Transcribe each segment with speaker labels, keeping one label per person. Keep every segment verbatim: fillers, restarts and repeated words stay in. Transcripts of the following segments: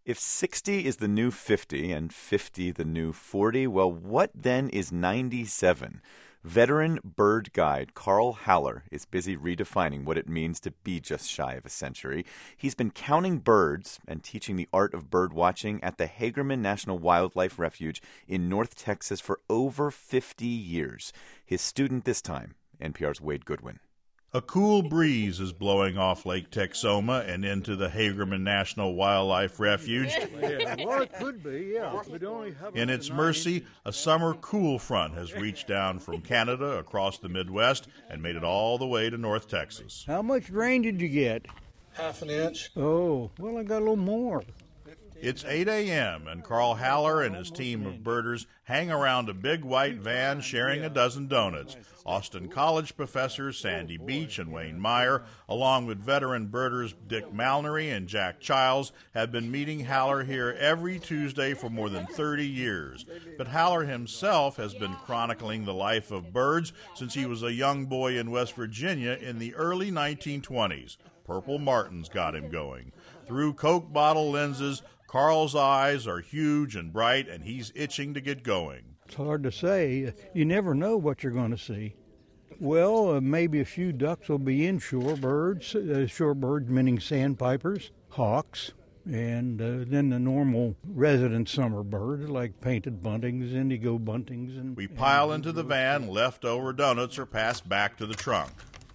Speaker 1: If sixty is the new fifty and fifty the new forty, well, what then is ninety-seven? Veteran bird guide Carl Haller is busy redefining what it means to be just shy of a century. He's been counting birds and teaching the art of bird watching at the Hagerman National Wildlife Refuge in North Texas for over fifty years. His student this time, N P R's Wade Goodwin.
Speaker 2: A cool breeze is blowing off Lake Texoma and into the Hagerman National Wildlife Refuge.
Speaker 3: Yeah, well, it could be, yeah. We'd only have
Speaker 2: In its mercy, a summer cool front has reached down from Canada across the Midwest and made it all the way to North Texas.
Speaker 3: How much rain did you get?
Speaker 4: Half an inch.
Speaker 3: Oh, well, I got a little more.
Speaker 2: It's eight a.m., and Carl Haller and his team of birders hang around a big white van sharing a dozen donuts. Austin College professors Sandy Beach and Wayne Meyer, along with veteran birders Dick Malnery and Jack Childs, have been meeting Haller here every Tuesday for more than thirty years. But Haller himself has been chronicling the life of birds since he was a young boy in West Virginia in the early nineteen twenties. Purple martins got him going. Through Coke bottle lenses, Carl's eyes are huge and bright, and he's itching to get going.
Speaker 3: It's hard to say. You never know what you're going to see. Well, uh, maybe a few ducks will be inshore birds, uh, shore birds meaning sandpipers, hawks, and uh, then the normal resident summer birds like painted buntings, indigo buntings. And
Speaker 2: we pile
Speaker 3: and
Speaker 2: into the van, leftover donuts are passed back to the trunk.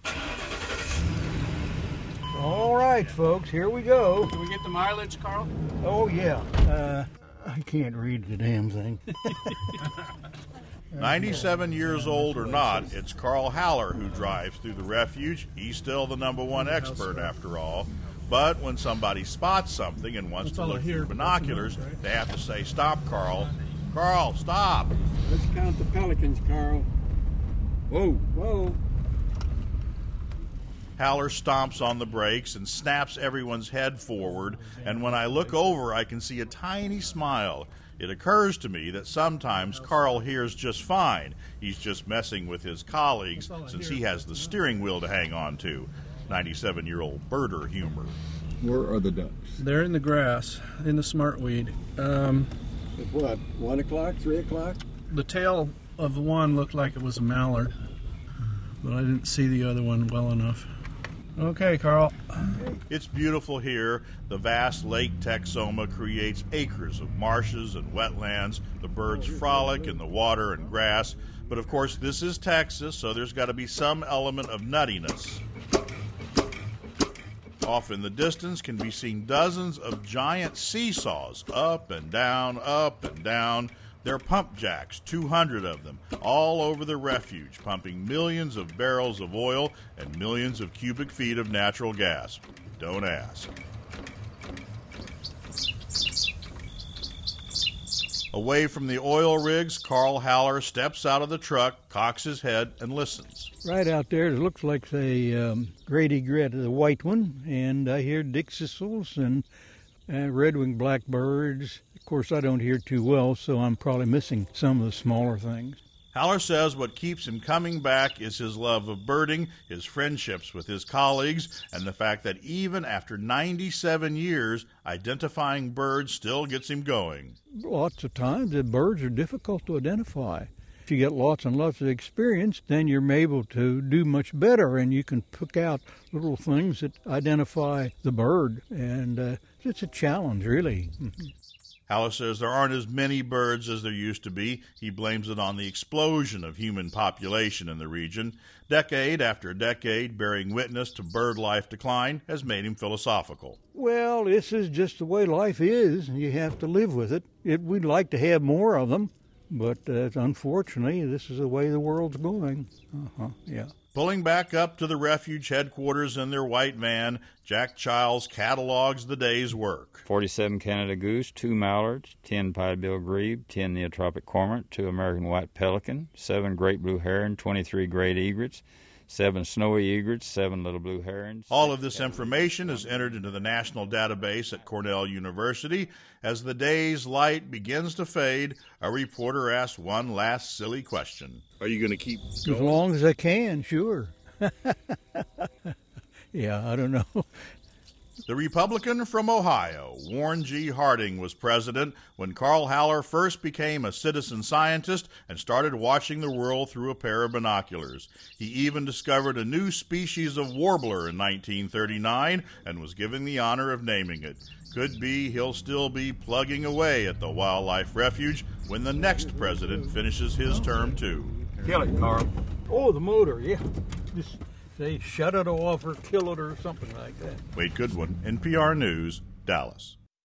Speaker 3: All right, folks, here we go.
Speaker 4: Can we get the mileage, Carl?
Speaker 3: Oh, yeah. Uh, I can't read the damn thing.
Speaker 2: ninety-seven years old or not, it's Carl Haller who drives through the refuge. He's still the number one expert after all. But when somebody spots something and wants to look through binoculars, they have to say, "Stop, Carl. Carl, stop."
Speaker 5: Let's count the pelicans, Carl. Whoa, whoa.
Speaker 2: Haller stomps on the brakes and snaps everyone's head forward, and when I look over, I can see a tiny smile. It occurs to me that sometimes Carl hears just fine. He's just messing with his colleagues since he has the steering wheel to hang on to. ninety-seven-year-old birder humor.
Speaker 5: Where are the ducks?
Speaker 4: They're in the grass, in the smartweed. Um,
Speaker 5: At what, one o'clock, three o'clock?
Speaker 4: the tail of the one looked like it was a mallard, but I didn't see the other one well enough. Okay, Carl.
Speaker 2: It's beautiful here. The vast Lake Texoma creates acres of marshes and wetlands. The birds frolic in the water and grass. But of course, this is Texas, so there's got to be some element of nuttiness. Off in the distance can be seen dozens of giant seesaws, up and down, up and down. They're pump jacks, two hundred of them, all over the refuge, pumping millions of barrels of oil and millions of cubic feet of natural gas. Don't ask. Away from the oil rigs, Carl Haller steps out of the truck, cocks his head, and listens.
Speaker 3: Right out there, it looks like the um, great egret, the white one, and I hear dickcissels and uh, red-winged blackbirds. Of course, I don't hear too well, so I'm probably missing some of the smaller things.
Speaker 2: Haller says what keeps him coming back is his love of birding, his friendships with his colleagues, and the fact that even after ninety-seven years, identifying birds still gets him going.
Speaker 3: Lots of times, the birds are difficult to identify. If you get lots and lots of experience, then you're able to do much better, and you can pick out little things that identify the bird, and uh, it's a challenge, really.
Speaker 2: Haller says there aren't as many birds as there used to be. He blames it on the explosion of human population in the region. Decade after decade, bearing witness to bird life decline has made him philosophical.
Speaker 3: Well, this is just the way life is, and you have to live with it. it we'd like to have more of them, but uh, unfortunately, this is the way the world's going. Uh-huh, yeah.
Speaker 2: Pulling back up to the refuge headquarters in their white van, Jack Childs catalogs the day's work.
Speaker 6: forty-seven Canada goose, two mallards, ten pied-billed grebe, ten neotropic cormorant, two American white pelican, seven great blue heron, twenty-three great egrets, seven snowy egrets, seven little blue herons.
Speaker 2: All of this information is entered into the national database at Cornell University. As the day's light begins to fade, a reporter asks one last silly question. Are you going to keep going?
Speaker 3: As long as I can, sure. Yeah, I don't know.
Speaker 2: The Republican from Ohio, Warren G. Harding, was president when Carl Haller first became a citizen scientist and started watching the world through a pair of binoculars. He even discovered a new species of warbler in nineteen thirty-nine and was given the honor of naming it. Could be he'll still be plugging away at the wildlife refuge when the next president finishes his term, too.
Speaker 3: Kill it, Carl. Oh, the motor, yeah. Just say shut it off or kill it or something like that.
Speaker 2: Wade Goodwin, N P R News, Dallas.